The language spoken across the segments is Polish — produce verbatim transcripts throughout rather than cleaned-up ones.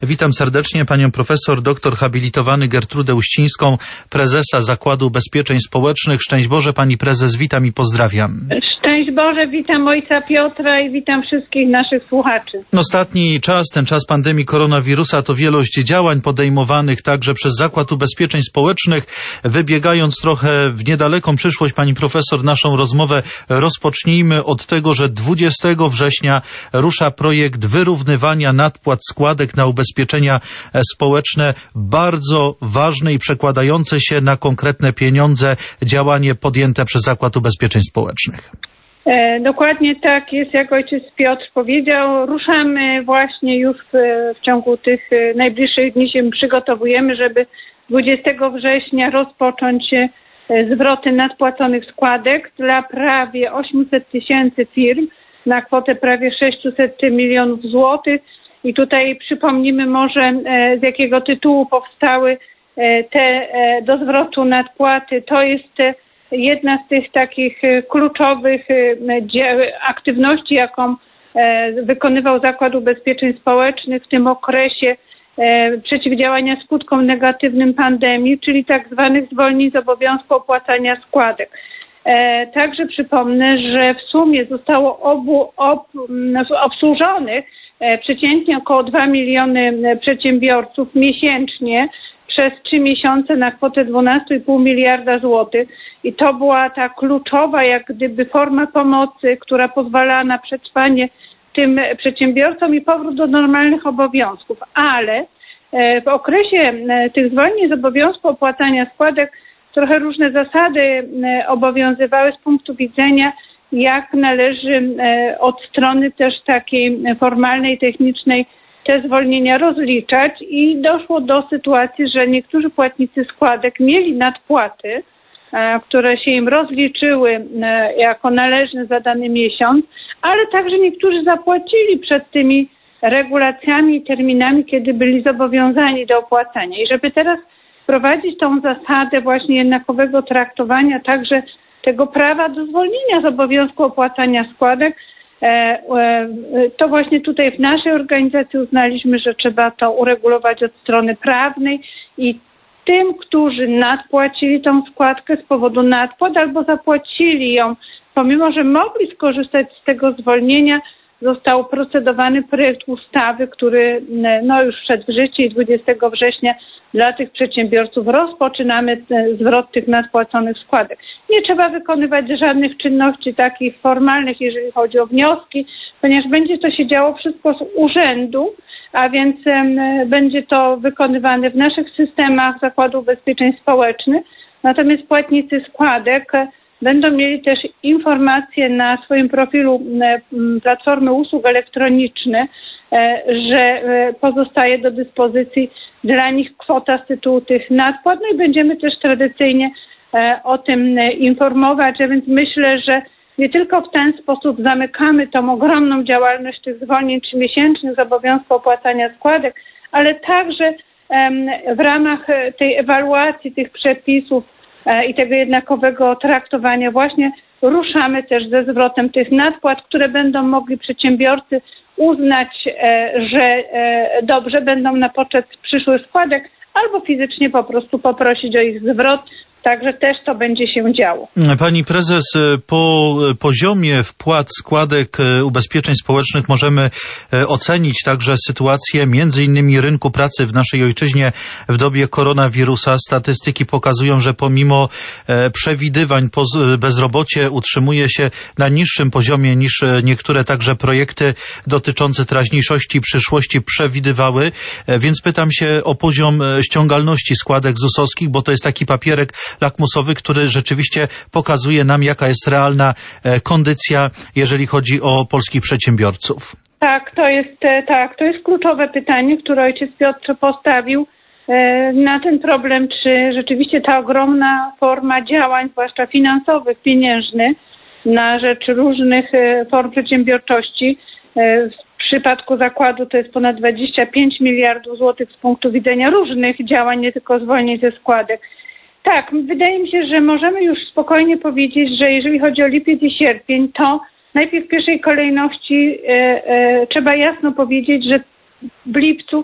Witam serdecznie panią profesor, doktor habilitowany Gertrudę Uścińską, prezesa Zakładu Ubezpieczeń Społecznych. Szczęść Boże, pani prezes, witam i pozdrawiam. Szczęść Boże, witam ojca Piotra i witam wszystkich naszych słuchaczy. Ostatni czas, ten czas pandemii koronawirusa, to wielość działań podejmowanych także przez Zakład Ubezpieczeń Społecznych. Wybiegając trochę w niedaleką przyszłość, pani profesor, naszą rozmowę rozpocznijmy od tego, że dwudziestego września rusza projekt wyrównywania nadpłat składek na ubezpieczenia społeczne. Bardzo ważne i przekładające się na konkretne pieniądze działanie podjęte przez Zakład Ubezpieczeń Społecznych. E, dokładnie tak jest, jak ojciec Piotr powiedział. Ruszamy właśnie już w, w ciągu tych najbliższych dni się przygotowujemy, żeby dwudziestego września rozpocząć zwroty nadpłaconych składek dla prawie osiemset tysięcy firm na kwotę prawie sześćset milionów złotych. I tutaj przypomnimy może, z jakiego tytułu powstały te do zwrotu nadpłaty. To jest jedna z tych takich kluczowych aktywności, jaką wykonywał Zakład Ubezpieczeń Społecznych w tym okresie przeciwdziałania skutkom negatywnym pandemii, czyli tak zwanych zwolnień z obowiązku opłacania składek. Także przypomnę, że w sumie zostało obu, ob, obsłużonych przeciętnie około dwa miliony przedsiębiorców miesięcznie przez trzy miesiące na kwotę dwanaście i pół miliarda złotych. I to była ta kluczowa jak gdyby forma pomocy, która pozwalała na przetrwanie tym przedsiębiorcom i powrót do normalnych obowiązków. Ale w okresie tych zwolnień z obowiązku opłacania składek trochę różne zasady obowiązywały z punktu widzenia, jak należy od strony też takiej formalnej, technicznej te zwolnienia rozliczać i doszło do sytuacji, że niektórzy płatnicy składek mieli nadpłaty, które się im rozliczyły jako należne za dany miesiąc, ale także niektórzy zapłacili przed tymi regulacjami i terminami, kiedy byli zobowiązani do opłacania. I żeby teraz wprowadzić tą zasadę właśnie jednakowego traktowania, także tego prawa do zwolnienia z obowiązku opłacania składek, to właśnie tutaj w naszej organizacji uznaliśmy, że trzeba to uregulować od strony prawnej i tym, którzy nadpłacili tą składkę z powodu nadpłat albo zapłacili ją, pomimo że mogli skorzystać z tego zwolnienia, został procedowany projekt ustawy, który no już wszedł w życie i dwudziestego września dla tych przedsiębiorców rozpoczynamy zwrot tych nadpłaconych składek. Nie trzeba wykonywać żadnych czynności takich formalnych, jeżeli chodzi o wnioski, ponieważ będzie to się działo wszystko z urzędu, a więc będzie to wykonywane w naszych systemach Zakładu Ubezpieczeń Społecznych. Natomiast płatnicy składek będą mieli też informacje na swoim profilu Platformy Usług Elektronicznych, że pozostaje do dyspozycji dla nich kwota z tytułu tych nadpłat. No i będziemy też tradycyjnie o tym informować, a więc myślę, że nie tylko w ten sposób zamykamy tą ogromną działalność tych zwolnień trzymiesięcznych z obowiązku opłacania składek, ale także w ramach tej ewaluacji tych przepisów i tego jednakowego traktowania właśnie ruszamy też ze zwrotem tych nadpłat, które będą mogli przedsiębiorcy uznać, że dobrze będą na poczet przyszłych składek albo fizycznie po prostu poprosić o ich zwrot. Także też to będzie się działo. Pani prezes, po poziomie wpłat składek ubezpieczeń społecznych możemy ocenić także sytuację między innymi rynku pracy w naszej ojczyźnie w dobie koronawirusa. Statystyki pokazują, że pomimo przewidywań bezrobocie utrzymuje się na niższym poziomie niż niektóre także projekty dotyczące teraźniejszości i przyszłości przewidywały. Więc pytam się o poziom ściągalności składek zusowskich, bo to jest taki papierek lakmusowy, który rzeczywiście pokazuje nam, jaka jest realna kondycja, jeżeli chodzi o polskich przedsiębiorców. Tak, to jest tak, to jest kluczowe pytanie, które ojciec Piotr postawił na ten problem, czy rzeczywiście ta ogromna forma działań, zwłaszcza finansowych, pieniężnych, na rzecz różnych form przedsiębiorczości. W przypadku zakładu to jest ponad dwadzieścia pięć miliardów złotych z punktu widzenia różnych działań, nie tylko zwolnień ze składek. Tak, wydaje mi się, że możemy już spokojnie powiedzieć, że jeżeli chodzi o lipiec i sierpień, to najpierw w pierwszej kolejności e, e, trzeba jasno powiedzieć, że w lipcu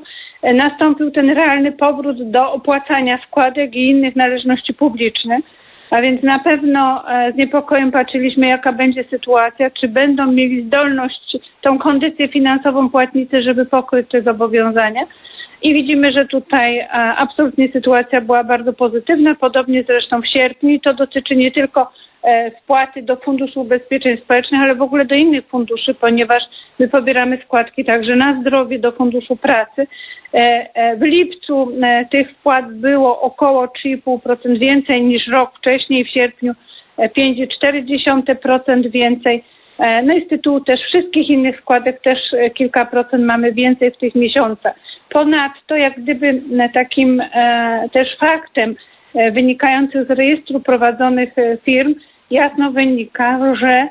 nastąpił ten realny powrót do opłacania składek i innych należności publicznych. A więc na pewno z niepokojem patrzyliśmy, jaka będzie sytuacja, czy będą mieli zdolność, tą kondycję finansową płatnicy, żeby pokryć te zobowiązania. I widzimy, że tutaj absolutnie sytuacja była bardzo pozytywna, podobnie zresztą w sierpniu i to dotyczy nie tylko wpłaty do Funduszu Ubezpieczeń Społecznych, ale w ogóle do innych funduszy, ponieważ my pobieramy składki także na zdrowie, do Funduszu Pracy. W lipcu tych wpłat było około trzy i pół procent więcej niż rok wcześniej, w sierpniu pięć i cztery dziesiąte procent więcej. No i z tytułu też wszystkich innych składek też kilka procent mamy więcej w tych miesiącach. Ponadto jak gdyby takim też faktem wynikającym z rejestru prowadzonych firm jasno wynika, że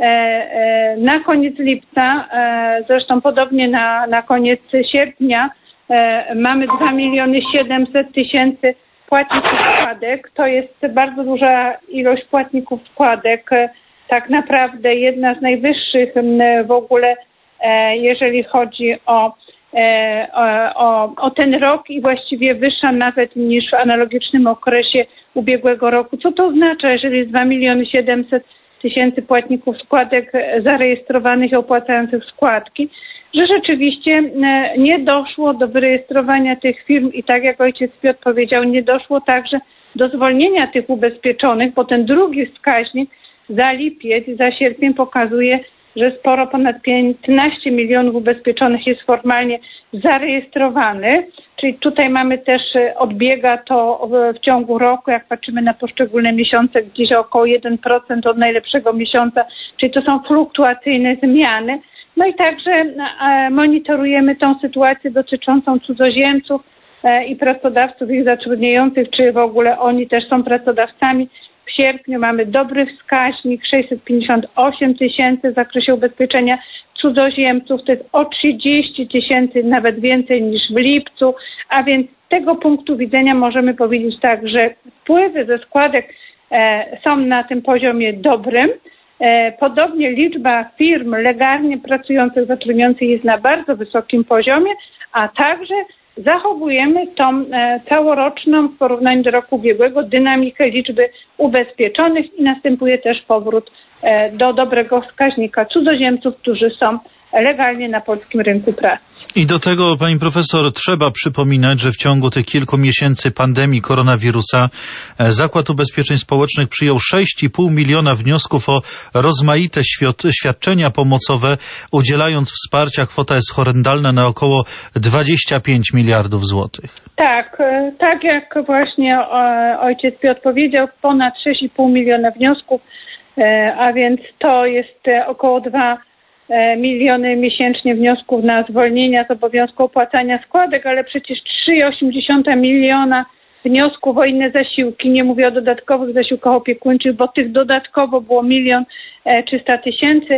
na koniec lipca, zresztą podobnie na, na koniec sierpnia, mamy dwa miliony siedemset tysięcy płatników składek. To jest bardzo duża ilość płatników składek. Tak naprawdę jedna z najwyższych w ogóle, jeżeli chodzi o, o, o ten rok i właściwie wyższa nawet niż w analogicznym okresie ubiegłego roku. Co to oznacza, jeżeli jest dwa miliony siedemset tysięcy płatników składek zarejestrowanych i opłacających składki, że rzeczywiście nie doszło do wyrejestrowania tych firm i tak jak ojciec Piotr powiedział, nie doszło także do zwolnienia tych ubezpieczonych, bo ten drugi wskaźnik za lipiec i za sierpień pokazuje, że sporo ponad piętnaście milionów ubezpieczonych jest formalnie zarejestrowanych, czyli tutaj mamy też, odbiega to w, w ciągu roku, jak patrzymy na poszczególne miesiące, gdzieś około jeden procent od najlepszego miesiąca, czyli to są fluktuacyjne zmiany. No i także e, monitorujemy tą sytuację dotyczącą cudzoziemców e, i pracodawców ich zatrudniających, czy w ogóle oni też są pracodawcami. W sierpniu mamy dobry wskaźnik, sześćset pięćdziesiąt osiem tysięcy w zakresie ubezpieczenia cudzoziemców, to jest o trzydzieści tysięcy nawet więcej niż w lipcu, a więc z tego punktu widzenia możemy powiedzieć tak, że wpływy ze składek e, są na tym poziomie dobrym. E, podobnie liczba firm legalnie pracujących, zatrudniających jest na bardzo wysokim poziomie, a także zachowujemy tą e, całoroczną w porównaniu do roku ubiegłego dynamikę liczby ubezpieczonych i następuje też powrót e, do dobrego wskaźnika cudzoziemców, którzy są legalnie na polskim rynku pracy. I do tego, pani profesor, trzeba przypominać, że w ciągu tych kilku miesięcy pandemii koronawirusa Zakład Ubezpieczeń Społecznych przyjął sześć i pół miliona wniosków o rozmaite świadczenia pomocowe, udzielając wsparcia. Kwota jest horrendalna na około dwadzieścia pięć miliardów złotych. Tak, tak jak właśnie ojciec Piotr powiedział, ponad sześć i pół miliona wniosków, a więc to jest około dwa miliony miesięcznie wniosków na zwolnienia z obowiązku opłacania składek, ale przecież trzy i osiem dziesiątych miliona wniosków o inne zasiłki, nie mówię o dodatkowych zasiłkach opiekuńczych, bo tych dodatkowo było milion trzysta tysięcy.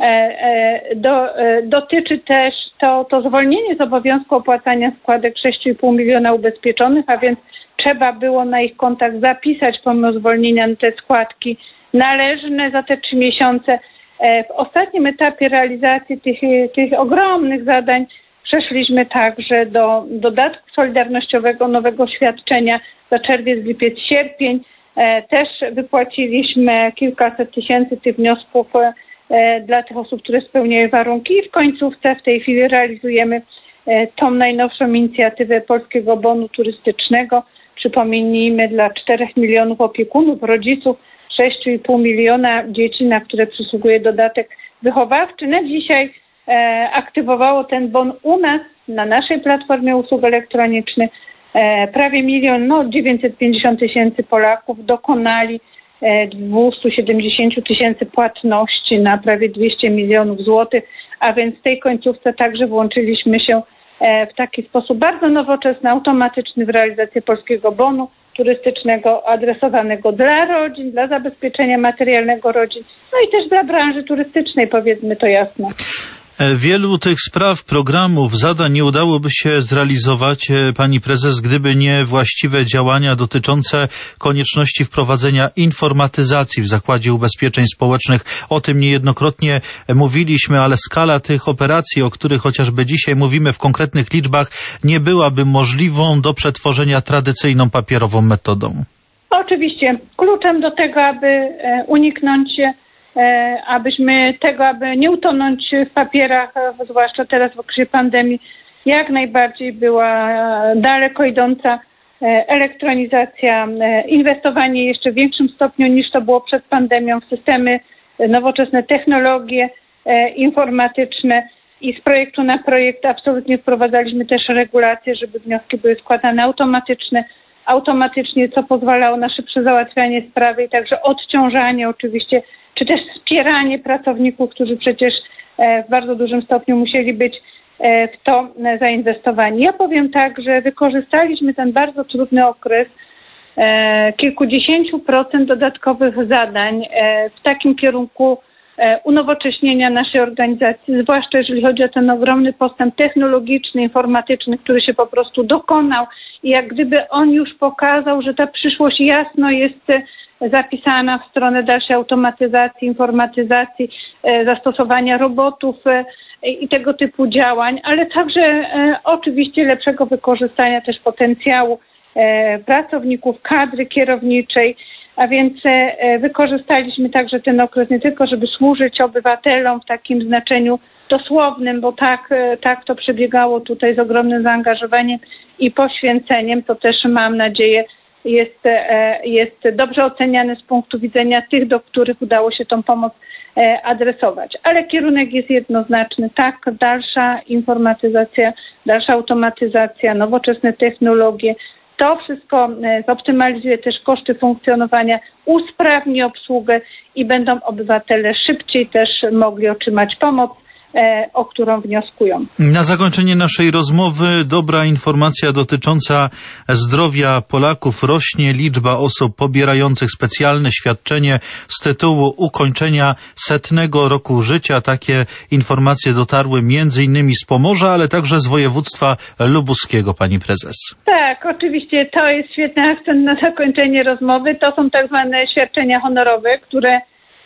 Do, dotyczy też to, to zwolnienie z obowiązku opłacania składek sześć i pół miliona ubezpieczonych, a więc trzeba było na ich kontach zapisać pomimo zwolnienia te składki należne za te trzy miesiące. W ostatnim etapie realizacji tych, tych ogromnych zadań przeszliśmy także do dodatku solidarnościowego, nowego świadczenia za czerwiec, lipiec, sierpień. Też wypłaciliśmy kilkaset tysięcy tych wniosków dla tych osób, które spełniają warunki i w końcówce w tej chwili realizujemy tą najnowszą inicjatywę Polskiego Bonu Turystycznego. Przypomnijmy, dla czterech milionów opiekunów, rodziców, sześć i pół miliona dzieci, na które przysługuje dodatek wychowawczy. Na dzisiaj e, aktywowało ten bon u nas, na naszej platformie usług elektronicznych, e, prawie milion, no dziewięćset pięćdziesiąt tysięcy Polaków dokonali e, dwieście siedemdziesiąt tysięcy płatności na prawie dwieście milionów złotych, a więc w tej końcówce także włączyliśmy się e, w taki sposób bardzo nowoczesny, automatyczny w realizację Polskiego Bonu turystycznego adresowanego dla rodzin, dla zabezpieczenia materialnego rodzin, no i też dla branży turystycznej, powiedzmy to jasno. Wielu tych spraw, programów, zadań nie udałoby się zrealizować, pani prezes, gdyby nie właściwe działania dotyczące konieczności wprowadzenia informatyzacji w Zakładzie Ubezpieczeń Społecznych. O tym niejednokrotnie mówiliśmy, ale skala tych operacji, o których chociażby dzisiaj mówimy w konkretnych liczbach, nie byłaby możliwą do przetworzenia tradycyjną papierową metodą. Oczywiście. Kluczem do tego, aby uniknąć abyśmy tego, aby nie utonąć w papierach, zwłaszcza teraz w okresie pandemii, jak najbardziej była daleko idąca elektronizacja, inwestowanie jeszcze w większym stopniu niż to było przed pandemią w systemy, nowoczesne technologie informatyczne i z projektu na projekt absolutnie wprowadzaliśmy też regulacje, żeby wnioski były składane automatyczne, automatycznie, co pozwalało na szybsze załatwianie sprawy i także odciążanie oczywiście, czy też wspieranie pracowników, którzy przecież w bardzo dużym stopniu musieli być w to zainwestowani. Ja powiem tak, że wykorzystaliśmy ten bardzo trudny okres kilkudziesięciu procent dodatkowych zadań w takim kierunku unowocześnienia naszej organizacji, zwłaszcza jeżeli chodzi o ten ogromny postęp technologiczny, informatyczny, który się po prostu dokonał i jak gdyby on już pokazał, że ta przyszłość jasno jest zapisana w stronę dalszej automatyzacji, informatyzacji, zastosowania robotów i tego typu działań, ale także oczywiście lepszego wykorzystania też potencjału pracowników, kadry kierowniczej, a więc wykorzystaliśmy także ten okres nie tylko, żeby służyć obywatelom w takim znaczeniu dosłownym, bo tak, tak to przebiegało tutaj z ogromnym zaangażowaniem i poświęceniem, to też mam nadzieję jest, jest dobrze oceniany z punktu widzenia tych, do których udało się tą pomoc adresować. Ale kierunek jest jednoznaczny. Tak, dalsza informatyzacja, dalsza automatyzacja, nowoczesne technologie, to wszystko zoptymalizuje też koszty funkcjonowania, usprawni obsługę i będą obywatele szybciej też mogli otrzymać pomoc, o którą wnioskują. Na zakończenie naszej rozmowy dobra informacja dotycząca zdrowia Polaków. Rośnie liczba osób pobierających specjalne świadczenie z tytułu ukończenia setnego roku życia. Takie informacje dotarły między innymi z Pomorza, ale także z województwa lubuskiego, pani prezes. Tak, oczywiście to jest świetny akcent na zakończenie rozmowy. To są tak zwane świadczenia honorowe, które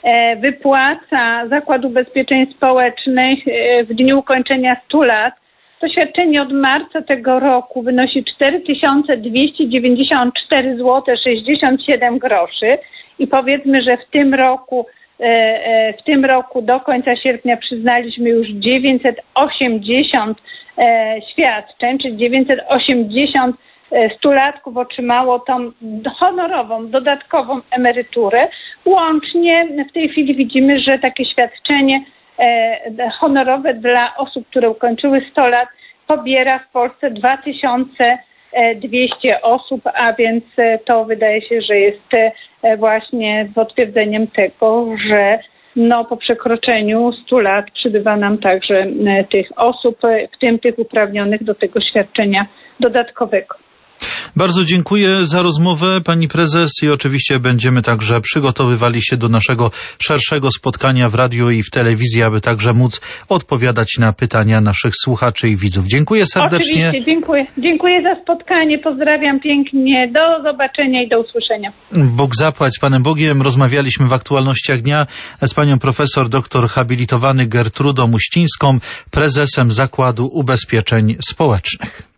wypłaca Zakład Ubezpieczeń Społecznych w dniu ukończenia stu lat. To świadczenie od marca tego roku wynosi cztery tysiące dwieście dziewięćdziesiąt cztery złote sześćdziesiąt siedem groszy i powiedzmy, że w tym roku w tym roku do końca sierpnia przyznaliśmy już dziewięćset osiemdziesiąt świadczeń, czyli dziewięćset osiemdziesiąt stulatków otrzymało tą honorową, dodatkową emeryturę. Łącznie w tej chwili widzimy, że takie świadczenie honorowe dla osób, które ukończyły sto lat pobiera w Polsce dwa tysiące dwieście osób, a więc to wydaje się, że jest właśnie potwierdzeniem tego, że no, po przekroczeniu stu lat przybywa nam także tych osób, w tym tych uprawnionych do tego świadczenia dodatkowego. Bardzo dziękuję za rozmowę, pani prezes, i oczywiście będziemy także przygotowywali się do naszego szerszego spotkania w radiu i w telewizji, aby także móc odpowiadać na pytania naszych słuchaczy i widzów. Dziękuję serdecznie. Oczywiście, dziękuję. Dziękuję za spotkanie, pozdrawiam pięknie, do zobaczenia i do usłyszenia. Bóg zapłać z Panem Bogiem. Rozmawialiśmy w aktualnościach dnia z panią profesor doktor habilitowany Gertrudą Uścińską, prezesem Zakładu Ubezpieczeń Społecznych.